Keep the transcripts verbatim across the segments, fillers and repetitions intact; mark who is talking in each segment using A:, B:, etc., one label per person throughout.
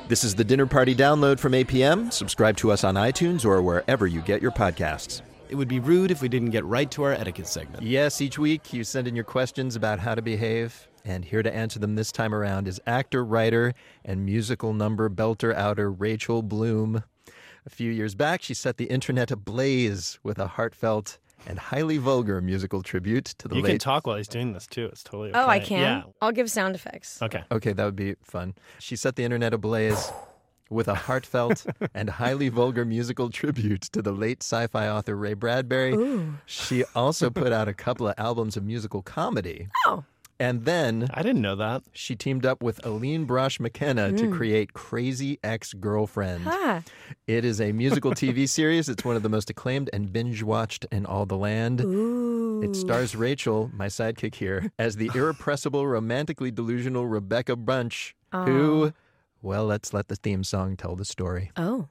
A: This is the Dinner Party Download from A P M. Subscribe to us on iTunes or wherever you get your podcasts.
B: It would be rude if we didn't get right to our etiquette segment.
A: Yes, each week you send in your questions about how to behave, and here to answer them this time around is actor, writer, and musical number belter outer Rachel Bloom. A few years back, she set the internet ablaze with a heartfelt and highly vulgar musical tribute to the
B: you
A: late...
B: You can talk while he's doing this, too. It's totally okay.
C: Oh, I can?
B: Yeah.
C: I'll give sound effects.
B: Okay.
A: Okay, that would be fun. She set the internet ablaze with a heartfelt and highly vulgar musical tribute to the late sci-fi author Ray Bradbury.
C: Ooh.
A: She also put out a couple of albums of musical comedy.
C: Oh.
A: And then...
B: I didn't know that.
A: She teamed up with Aline Brosh McKenna mm. to create Crazy Ex-Girlfriend.
C: Huh.
A: It is a musical T V series. It's one of the most acclaimed and binge-watched in all the land.
C: Ooh.
A: It stars Rachel, my sidekick here, as the irrepressible, romantically delusional Rebecca Bunch,
C: oh.
A: who, well, let's let the theme song tell the story.
C: Oh.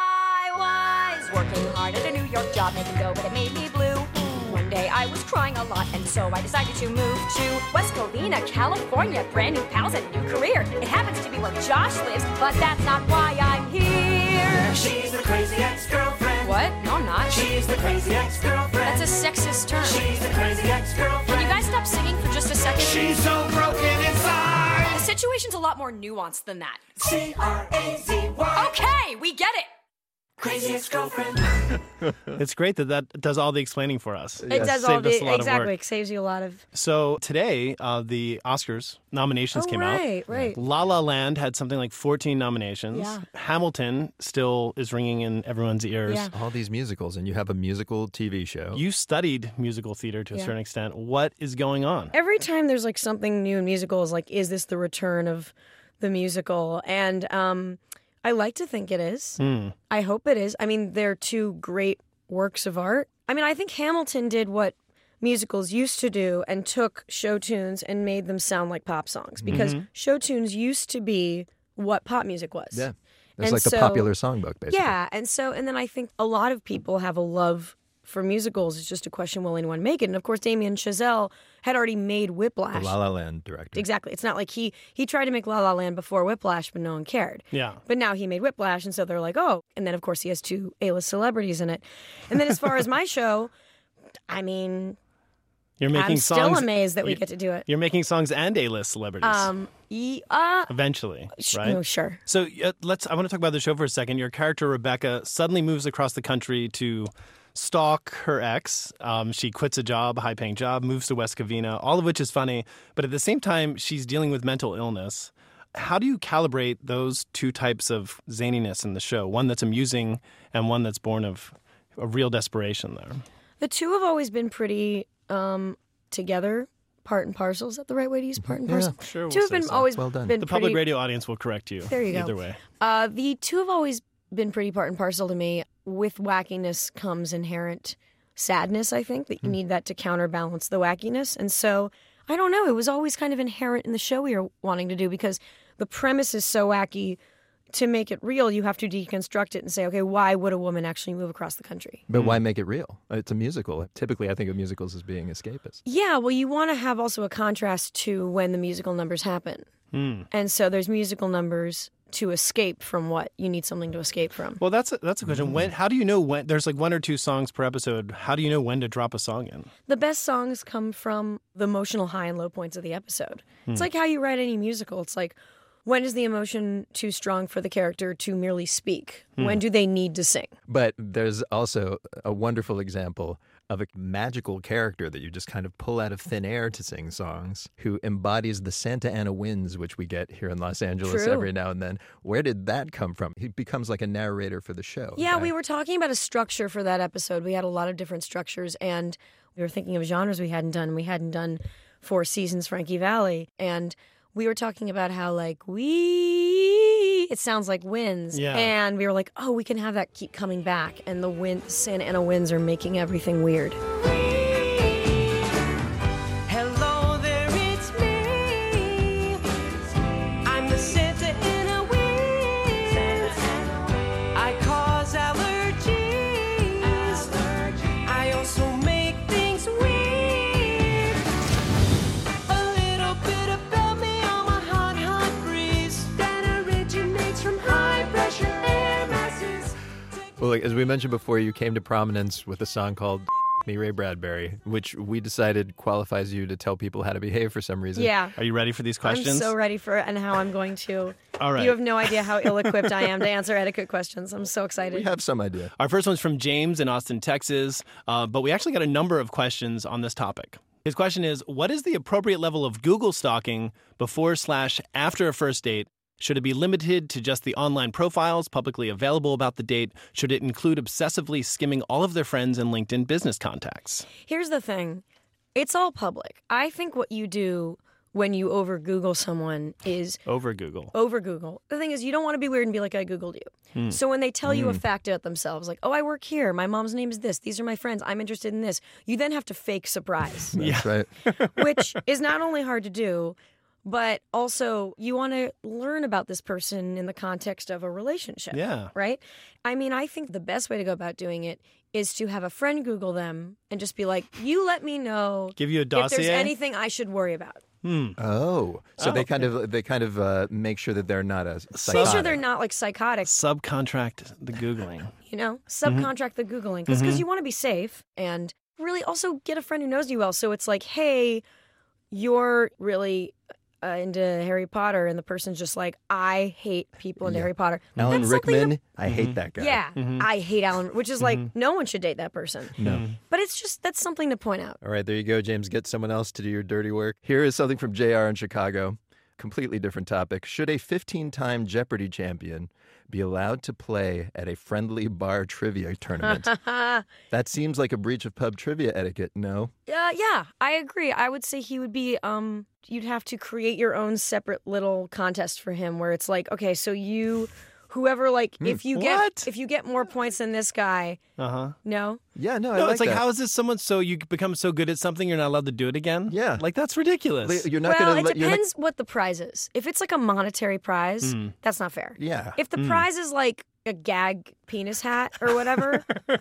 D: I was working hard at a New York job, making dough, but it made me blue. One day I was crying a lot, and so I decided to move to West Covina, California. Brand new pals and a new career. It happens to be where Josh lives, but that's not why I'm here.
E: She's the crazy ex-girlfriend.
D: What? No, I'm not.
E: She's the crazy ex-girlfriend.
D: That's a sexist term.
E: She's the crazy ex-girlfriend.
D: Can you guys stop singing for just a second?
E: She's so broken inside.
D: The situation's a lot more nuanced than that.
E: C R A Z Y.
D: Okay, we get it.
E: Crazy ex-girlfriend.
B: It's great that that does all the explaining for us.
C: It does all the, exactly.
B: It
C: saves you a lot of...
B: So today, uh, the Oscars nominations
C: oh,
B: came
C: right,
B: out.
C: Right, right.
B: La La Land had something like fourteen nominations.
C: Yeah.
B: Hamilton still is ringing in everyone's ears.
C: Yeah.
A: All these musicals, and you have a musical T V show.
B: You studied musical theater to a
C: yeah.
B: certain extent. What is going on?
C: Every time there's like something new in musicals, like, is this the return of the musical? And um, I like to think it is.
B: Mm.
C: I hope it is. I mean, they're two great works of art. I mean, I think Hamilton did what musicals used to do and took show tunes and made them sound like pop songs, because
B: mm-hmm.
C: show tunes used to be what pop music was.
A: Yeah. It's
C: and
A: like
C: so,
A: the popular songbook, basically.
C: Yeah. And so, and then I think a lot of people have a love for musicals. It's just a question, will anyone make it? And of course, Damien Chazelle had already made Whiplash.
A: The La La Land director.
C: Exactly. It's not like he he tried to make La La Land before Whiplash, but no one cared.
B: Yeah.
C: But now he made Whiplash, and so they're like, oh. And then, of course, he has two A-list celebrities in it. And then as far as my show, I mean,
B: you're making
C: I'm
B: songs,
C: still amazed that we
B: you,
C: get to do it.
B: You're making songs and A-list celebrities.
C: Um, e- uh,
B: Eventually,
C: sh-
B: right?
C: No, sure.
B: So uh, let's. I want to talk about the show for a second. Your character, Rebecca, suddenly moves across the country to stalk her ex. Um, she quits a job, high-paying job, moves to West Covina, all of which is funny. But at the same time, she's dealing with mental illness. How do you calibrate those two types of zaniness in the show? One that's amusing and one that's born of a real desperation there.
C: The two have always been pretty um, together, part and parcel. Is that the right way to use part and parcel?
B: Yeah, sure.
C: Two
B: We'll
C: have been
B: so.
C: always
A: well done.
C: been
B: The
C: pretty,
B: public radio audience will correct you.
C: There you go.
B: Either way.
C: Uh, the two have always been pretty part and parcel to me. With wackiness comes inherent sadness, I think, that you mm. need that to counterbalance the wackiness. And so, I don't know, it was always kind of inherent in the show we were wanting to do, because the premise is so wacky. To make it real, you have to deconstruct it and say, okay, why would a woman actually move across the country?
A: But why make it real? It's a musical. Typically, I think of musicals as being escapist.
C: Yeah, well, you want to have also a contrast to when the musical numbers happen.
B: Mm.
C: And so there's musical numbers to escape from what you need something to escape from.
B: Well, that's a, that's a question. When? How do you know when? There's like one or two songs per episode. How do you know when to drop a song in?
C: The best songs come from the emotional high and low points of the episode.
B: Hmm.
C: It's like how you write any musical. It's like, when is the emotion too strong for the character to merely speak?
B: Hmm.
C: When do they need to sing?
A: But there's also a wonderful example of a magical character that you just kind of pull out of thin air to sing songs, who embodies the Santa Ana winds, which we get here in Los Angeles
C: True.
A: every now and then. Where did that come from? He becomes like a narrator for the show.
C: Yeah,
A: right?
C: we were talking about a structure for that episode. We had a lot of different structures, and we were thinking of genres we hadn't done. We hadn't done Four Seasons, Frankie Valli, and we were talking about how, like, we, it sounds like winds.
B: Yeah.
C: And we were like, oh, we can have that keep coming back. And the wind, Santa Ana winds are making everything weird.
E: Hello there, it's me. I'm the Santa Ana winds. I cause allergies. I also make things weird. A little bit about me on my hot, hot breeze that originates from high.
A: Well, like, as we mentioned before, you came to prominence with a song called Me, Ray Bradbury, which we decided qualifies you to tell people how to behave for some reason.
C: Yeah.
B: Are you ready for these questions?
C: I'm so ready for it and how I'm going to.
B: All right.
C: You have no idea how ill-equipped I am to answer etiquette questions. I'm so excited.
A: We have some idea.
B: Our first one's from James in Austin, Texas, uh, but we actually got a number of questions on this topic. His question is, what is the appropriate level of Google stalking before slash after a first date? Should it be limited to just the online profiles publicly available about the date? Should it include obsessively skimming all of their friends and LinkedIn business contacts?
C: Here's the thing. It's all public. I think what you do when you over Google someone is
B: Over Google.
C: over Google. The thing is, you don't want to be weird and be like, I Googled you. So when they tell you a fact about themselves, like, oh, I work here, my mom's name is this, these are my friends, I'm interested in this, you then have to fake surprise,
A: That's right.
C: which is not only hard to do, but also you want to learn about this person in the context of a relationship.
B: Yeah.
C: Right? I mean, I think the best way to go about doing it is to have a friend Google them and just be like, you let me know
B: Give you a
C: if there's
B: dossier?
C: anything I should worry about.
A: Oh, so
B: Oh,
A: they kind of they kind of uh, make sure that they're not a psychotic.
C: Make sure they're not like psychotic,
B: Subcontract the Googling.
C: you know? Subcontract the Googling. Because you want to be safe and really also get a friend who knows you well. So it's like, hey, you're really uh, into Harry Potter, and the person's just like, I hate people into Harry Potter.
A: Alan
C: That's something
A: Rickman.
C: to-
A: I hate that guy.
C: yeah, I hate Alan, which is like, no one should date that person.
A: No.
C: But it's just, that's something to point out.
A: All right, there you go, James. Get someone else to do your dirty work. Here is something from J R in Chicago. Completely different topic. Should a fifteen-time Jeopardy champion be allowed to play at a friendly bar trivia tournament? That seems like a breach of pub trivia etiquette, no?
C: Uh, yeah, I agree. I would say he would be, um, you'd have to create your own separate little contest for him where it's like, okay, so you, whoever, like, if you
B: What?
C: get, if you get more points than this guy,
B: Uh-huh.
C: no?
A: Yeah, no, I
B: No,
A: like
B: it's like,
A: that.
B: how is this someone so you become so good at something you're not allowed to do it again?
A: Yeah.
B: Like, that's ridiculous.
A: You're not
C: well,
A: going
C: it
A: to let you're not-
C: depends what the prize is. If it's like a monetary prize, that's not fair.
A: Yeah.
C: If the prize is like a gag penis hat or whatever,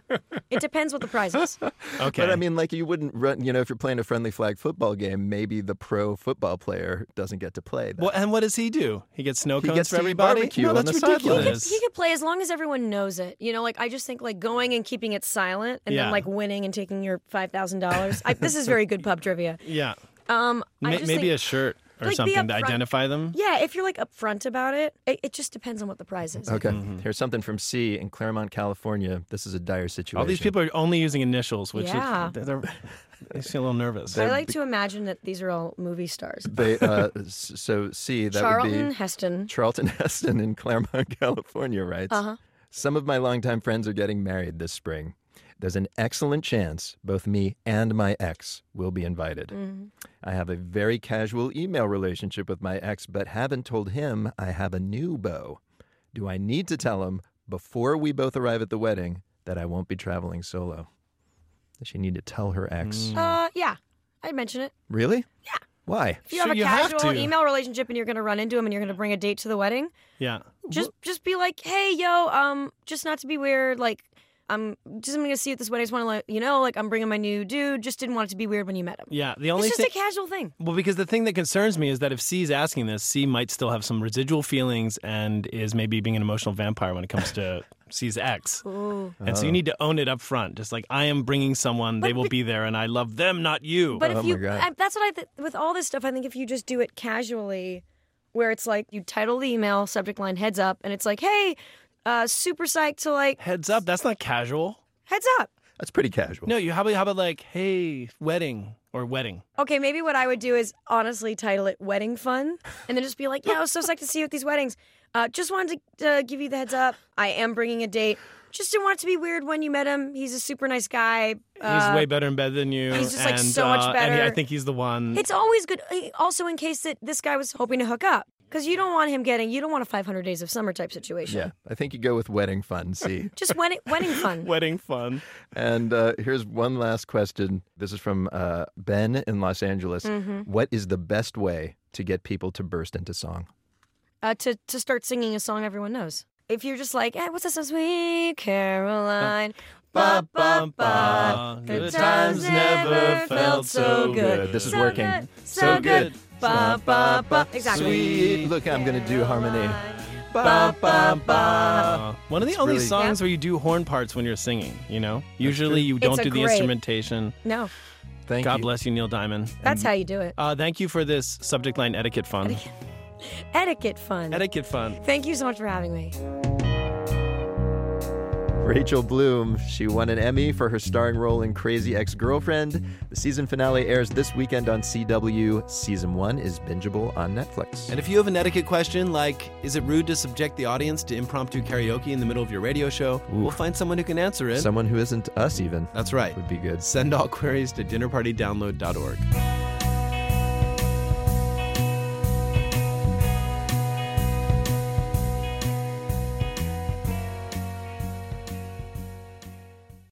C: it depends what the prize is.
B: Okay.
A: But I mean, like, you wouldn't run, you know, if you're playing a friendly flag football game, maybe the pro football player doesn't get to play that.
B: Well, and what does he do? He gets snow
A: He
B: cones
A: gets
B: for
A: to eat
B: everybody?
A: barbecue
B: no,
A: on
B: that's
A: the sidelines.
C: He could,
B: ridiculous.
C: he could play as long as everyone knows it. You know, like I just think like going and keeping it silent and
B: Yeah.
C: then like winning and taking your five thousand dollars. This is very good pub trivia.
B: Yeah.
C: Um, I
B: May-
C: just
B: maybe
C: think,
B: a shirt or
C: like, be
B: something to
C: upfront.
B: identify them.
C: yeah, if you're like upfront about it, it, it just depends on what the prize is.
A: Okay. Here's something from C in Claremont, California. This is a dire situation.
B: All these people are only using initials, which
C: Yeah.
B: is, they're, they're, they seem a little nervous.
C: I like to imagine that these are all movie stars.
A: They, uh, s- so C, that
C: Charlton
A: would be
C: Heston.
A: Charlton Heston in Claremont, California writes,
C: Uh-huh.
A: some of my longtime friends are getting married this spring. There's an excellent chance both me and my ex will be invited.
C: Mm-hmm.
A: I have a very casual email relationship with my ex, but haven't told him I have a new beau. Do I need to tell him before we both arrive at the wedding that I won't be traveling solo? Does she need to tell her ex?
C: Uh, yeah, I'd mention it.
A: Really? Yeah. Why?
C: If you have
B: Sure,
C: a
B: you have
C: casual
B: to.
C: email relationship and you're going to run into him and you're going to bring a date to the wedding,
B: Yeah.
C: just just be like, hey, yo, um, just not to be weird, like, I'm just I'm going to see you at this wedding. I just want to let you know, like, I'm bringing my new dude. Just didn't want it to be weird when you met him.
B: Yeah. The only
C: It's just
B: thing.
C: a casual thing.
B: Well, because the thing that concerns me is that if C's asking this, C might still have some residual feelings and is maybe being an emotional vampire when it comes to C's ex.
C: Ooh.
B: And so you need to own it up front. Just like, I am bringing someone, they will be there, and I love them, not you.
C: But
A: Oh
C: if
A: my
C: you,
A: God.
C: I, that's what I th- with all this stuff. I think if you just do it casually, where it's like you title the email, subject line, heads up, and it's like, hey, uh, super psyched to like
B: Heads up, that's not casual.
C: heads up.
A: That's pretty casual.
B: No, you how about how about like, hey, wedding or wedding?
C: Okay, maybe what I would do is honestly title it "Wedding Fun," and then just be like, "Yeah, I was so psyched to see you at these weddings. Uh, just wanted to uh, give you the heads up. I am bringing a date. Just didn't want it to be weird when you met him. He's a super nice guy. Uh,
B: He's way better in bed than you.
C: he's just, like,
B: and,
C: so much
B: uh, And he- I
C: better.
B: think he's the one.
C: It's always good. uh, Also, in case that this guy was hoping to hook up, because you don't want him getting. You don't want a five hundred Days of Summer type situation.
A: Yeah, I think you go with wedding fun, C.
C: Just wedding wedding fun.
B: Wedding fun.
A: And uh, here's one last question. This is from uh, Ben in Los Angeles.
C: Mm-hmm.
A: What is the best way to get people to burst into song?
C: Uh, to to start singing a song everyone knows. If you're just like, hey, what's that song? Sweet Caroline. Ba, ba, ba.
B: Good times never felt so good.
A: This is
C: So
A: working.
C: good, so good. Ba, ba, ba. Exactly.
A: Sweet. Look, I'm going to do harmony. ba, ba, ba.
B: Uh, one of the
A: It's
B: only
A: really-
B: songs where you do horn parts when you're singing, you know? Usually you don't
C: It's a
B: do the
C: great-
B: instrumentation.
C: No,
A: Thank
B: God
A: you.
B: bless you, Neil Diamond.
C: that's
B: And,
C: how you do it.
B: Uh, thank you for this subject line etiquette fun.
C: Etiquette fun.
B: Etiquette fun.
C: Thank you so much for having me.
A: Rachel Bloom, she won an Emmy for her starring role in Crazy Ex-Girlfriend. The season finale airs this weekend on C W. Season one is bingeable on Netflix.
F: And if you have an etiquette question like, is it rude to subject the audience to impromptu karaoke in the middle of your radio show? We'll find someone who can answer it.
A: Someone who isn't us even
F: That's right.
A: would be good.
F: Send all queries to dinner party download dot org.